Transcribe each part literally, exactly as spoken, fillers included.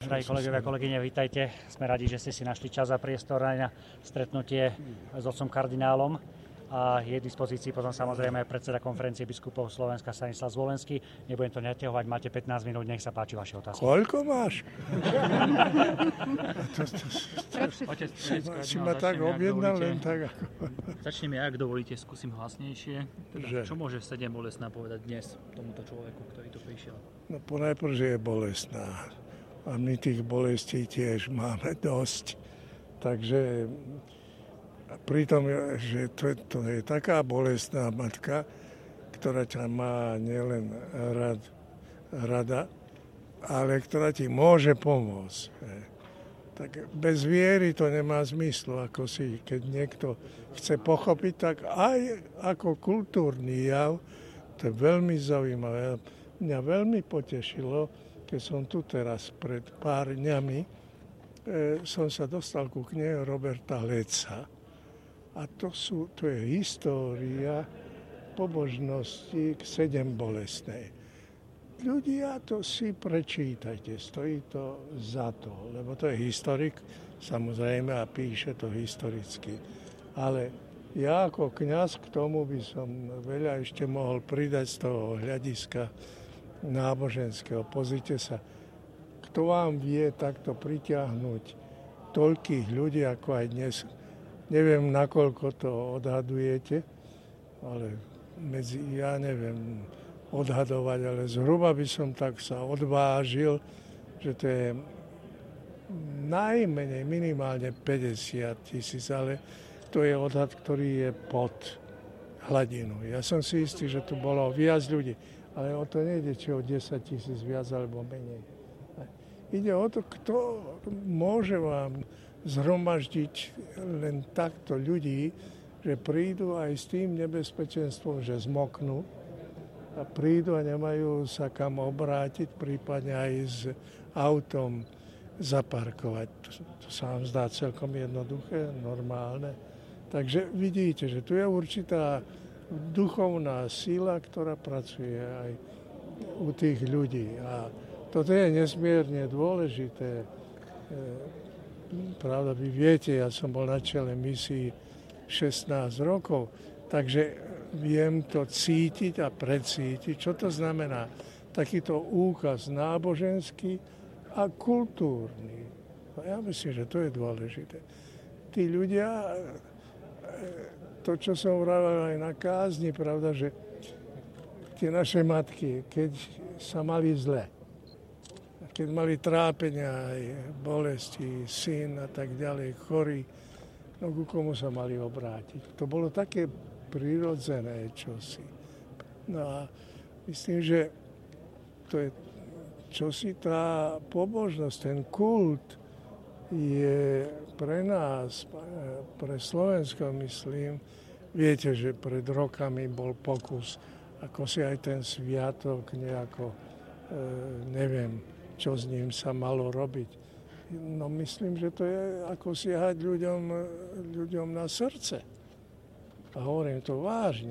Drahí kolegovia a kolegyne, vítajte. Sme radi, že ste si našli čas a priestor aj na stretnutie s otcom kardinálom. A je k dispozícii potom samozrejme predseda konferencie biskupov Slovenska Stanislav Zvolenský. Nebudem to naťahovať, máte pätnásť minút, nech sa páči vaše otázky. Koľko máš? to, to, to, Otec, si ma tak objednal, len tak ako... Začneme, ak dovolíte, skúsim hlasnejšie. Že? Čo môže sedem bolestná povedať dnes tomuto človeku, ktorý tu prišiel? No ponajprv, že je bolestná. A my tých bolestí tiež máme dosť. Takže... A pritom, že to, to je taká bolestná matka, ktorá ťa má nielen rad, rada, ale ktorá ti môže pomôcť. Tak bez viery to nemá zmyslu, ako si, keď niekto chce pochopiť, tak aj ako kultúrny jav, to je veľmi zaujímavé. Mňa veľmi potešilo, keď som tu teraz pred pár dňami, e, som sa dostal ku knihe Roberta Leca. A to, sú, to je história pobožnosti k sedem bolestnej. Ľudia, to si prečítajte, stojí to za to, lebo to je historik, samozrejme, a píše to historicky. Ale ja ako kňaz k tomu by som veľa ešte mohol pridať z toho hľadiska náboženského. Pozrite sa, kto vám vie takto pritiahnuť toľkých ľudí, ako aj dnes. Neviem, nakoľko to odhadujete, ale medzi, ja neviem odhadovať, ale zhruba by som tak sa odvážil, že to je najmenej minimálne päťdesiat tisíc, ale to je odhad, ktorý je pod hladinou. Ja som si istý, že tu bolo viac ľudí, ale o to nejde, či o desať tisíc viac alebo menej. Ide o to, kto môže vám zhromaždiť len takto ľudí, že prídu aj s tým nebezpečenstvom, že zmoknú a prídu a nemajú sa kam obrátiť, prípadne aj s autom zaparkovať. To, to sa vám zdá celkom jednoduché, normálne. Takže vidíte, že tu je určitá duchovná sila, ktorá pracuje aj u tých ľudí. A toto je nesmierne dôležité. Pravda, vy viete, ja som bol na čele misii šestnásť rokov, takže viem to cítiť a precítiť. Čo to znamená? Takýto úkaz náboženský a kultúrny. No ja myslím, že to je dôležité. Tí ľudia, to, čo som vravel aj na kázni, pravda, že tie naše matky, keď sa mali zle, keď mali trápenia, aj bolesti, syn a tak ďalej, chorý, no ku komu sa mali obrátiť. To bolo také prirodzené čosi. No a myslím, že to je čosi, tá pobožnosť, ten kult je pre nás, pre Slovensko, myslím, viete, že pred rokami bol pokus, ako si aj ten sviatok nejako, e, neviem, čo s ním sa malo robiť. No myslím, že to je ako siahať ľuďom, ľuďom na srdce. A hovorím to vážne.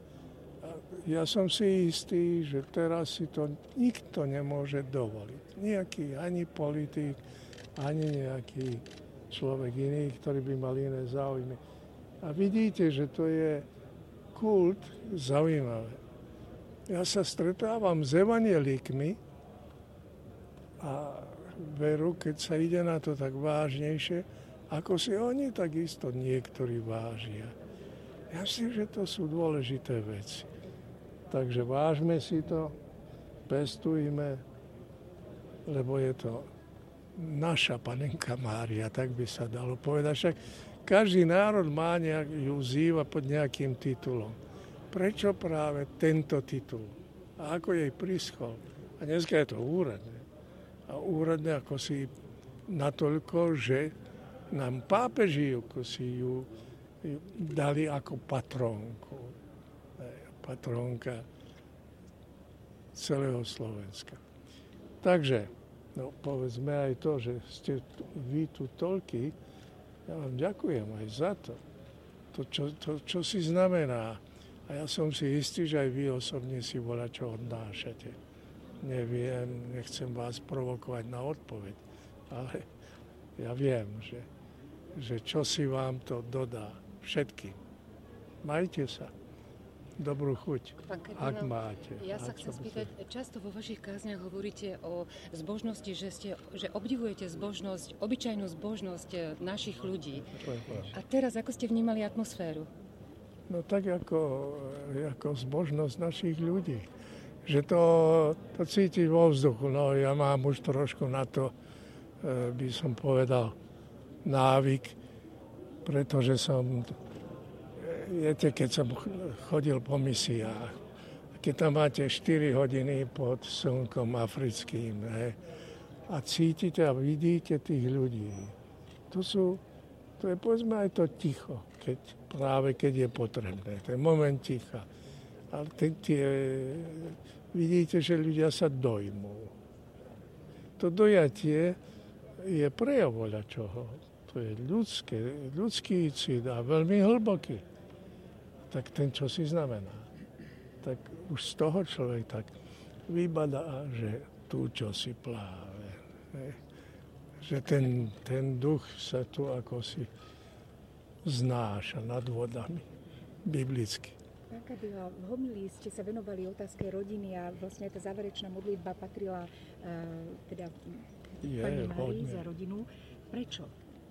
Ja som si istý, že teraz si to nikto nemôže dovoliť. Nejaký ani politik, ani nejaký človek iný, ktorý by mal iné záujmy. A vidíte, že to je kult zaujímavé. Ja sa stretávam s evanjelikmi, a veru, keď sa ide na to tak vážnejšie, ako si oni takisto niektorí vážia. Ja myslím, že to sú dôležité veci. Takže vážme si to, pestujme, lebo je to naša panenka Mária, tak by sa dalo povedať. Však každý národ má nejak, ju zýva pod nejakým titulom. Prečo práve tento titul? A ako jej prischol? A dneska je to úradné. A úradné ako si natoľko, že nám pápeži ako si ju, ju dali ako patrónku. Patrónka celého Slovenska. Takže, no povedzme aj to, že ste vy tu toľkí, ja vám ďakujem aj za to. To, čo, to, čo si znamená. A ja som si istý, že aj vy osobne si voľa čo odnášate. Neviem, nechcem vás provokovať na odpoveď. ale ja viem, že, že čo si vám to dodá všetkým. Majte sa. Dobrú chuť, Pán ak kardinál, máte. ja sa chcem spýtať, často vo vašich kázniach hovoríte o zbožnosti, že, ste, že obdivujete zbožnosť, obyčajnú zbožnosť našich ľudí. A teraz, ako ste vnímali atmosféru? No tak ako, ako zbožnosť našich ľudí. Že to, to cíti vo vzduchu. No ja mám už trošku na to, by som povedal, návyk, pretože som... Viete, keď som chodil po misiách, keď tam máte štyri hodiny pod slnkom africkým, ne, a cítite a vidíte tých ľudí, to sú, to je povedzme aj to ticho, keď, práve keď je potrebné, ten moment ticha. Ale tie, tie, vidíte, že ľudia sa dojmú. To dojatie je prejav voľa čoho. To je ľudské, ľudský cít a veľmi hlboký. Tak ten, čo si znamená. Tak už z toho človek tak vybadá, že tu čo si pláve. Ne? Že ten, ten duch sa tu ako si znáša nad vodami. Biblicky. Pán kardinál, v homilii ste sa venovali otázke rodiny a vlastne tá záverečná modlitba patrila uh, teda Je, pani Márii hodne. za rodinu. Prečo?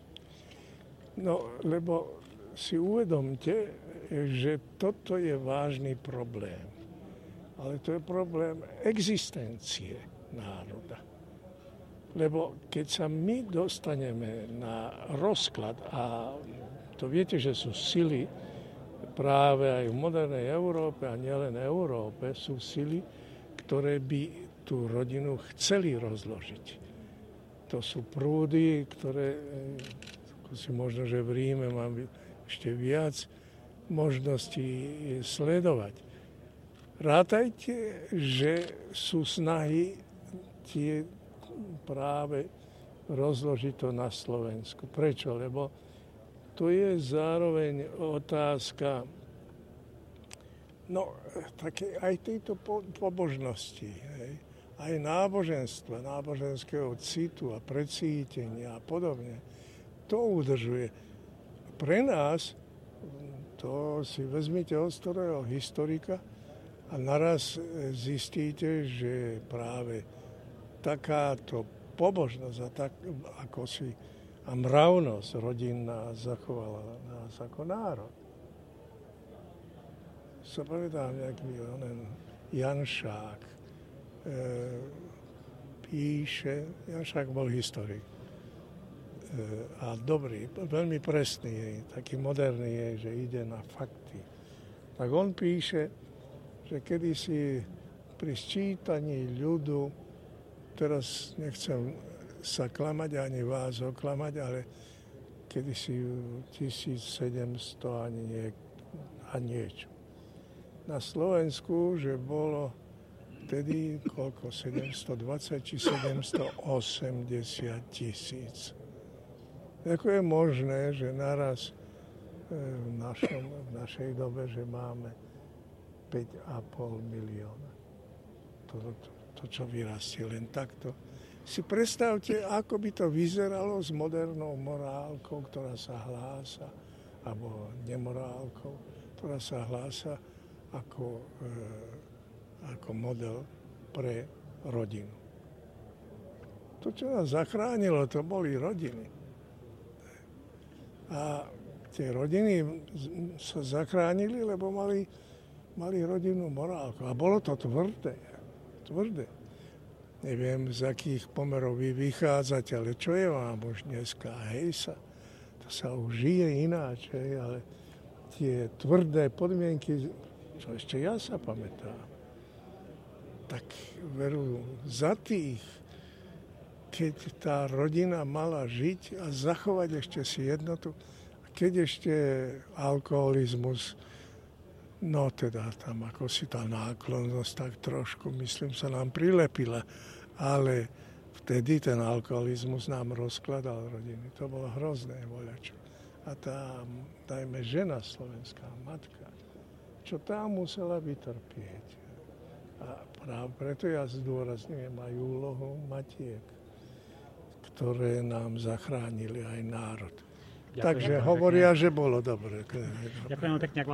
No, lebo si uvedomte, že toto je vážny problém. Ale to je problém existencie národa. Lebo keď sa my dostaneme na rozklad, a to viete, že sú sily práve aj v modernej Európe, a nielen Európe, sú sily, ktoré by tú rodinu chceli rozložiť. To sú prúdy, ktoré, ako si možno, že v Ríme mám ešte viac možností sledovať. Rátajte, že sú snahy tie práve rozložiť to na Slovensku. Prečo? Lebo to je zároveň otázka no, také aj tejto po, pobožnosti, hej, aj náboženstva, náboženského citu a precítenia a podobne. To udržuje. Pre nás to si vezmite od starého historika a naraz zistíte, že práve takáto pobožnosť a tak, ako si a mravnosť rodinná zachovala nás ako národ. Sa pamätám nejaký onen Janšák e, píše, Janšák bol historik, a dobrý, veľmi presný je, taký moderný je, že ide na fakty. Tak on píše, že kedysi pri sčítaní ľudu, teraz nechcem sa klamať ani vás oklamať, ale kedysi tisícsedemsto ani nie, a niečo. Na Slovensku, že bolo vtedy koľko, sedemstodvadsať či sedemstoosemdesiat tisíc. Ako je možné, že naraz v, našom, v našej dobe, že máme päť a pol milióna. To, to, to, čo vyrastie len takto. Si predstavte, ako by to vyzeralo s modernou morálkou, ktorá sa hlása, alebo nemorálkou, ktorá sa hlása ako, e, ako model pre rodinu. To, čo nás zachránilo, to boli rodiny. A tie rodiny sa zachránili, lebo mali, mali rodinnú morálku. A bolo to tvrdé. Tvrdé. Neviem, z akých pomerov vy vychádzate, ale čo je vám už dneska? Hej sa, to sa už žije ináč, hej, ale tie tvrdé podmienky, čo ešte ja sa pamätám, tak veru za tých, keď tá rodina mala žiť a zachovať ešte si jednotu, a keď ešte alkoholizmus, no teda tam ako si tá náklonnosť tak trošku, myslím, sa nám prilepila, ale vtedy ten alkoholizmus nám rozkladal rodiny. To bolo hrozné voľačo. A tá, dajme, žena slovenská, matka, čo tá musela vytrpieť. A práve preto ja zdôrazňujem aj úlohu matiek, ktoré nám zachránili aj národ. Ďakujem Takže veľmi hovoria, pekne. že bolo dobre. Ďakujem pekne.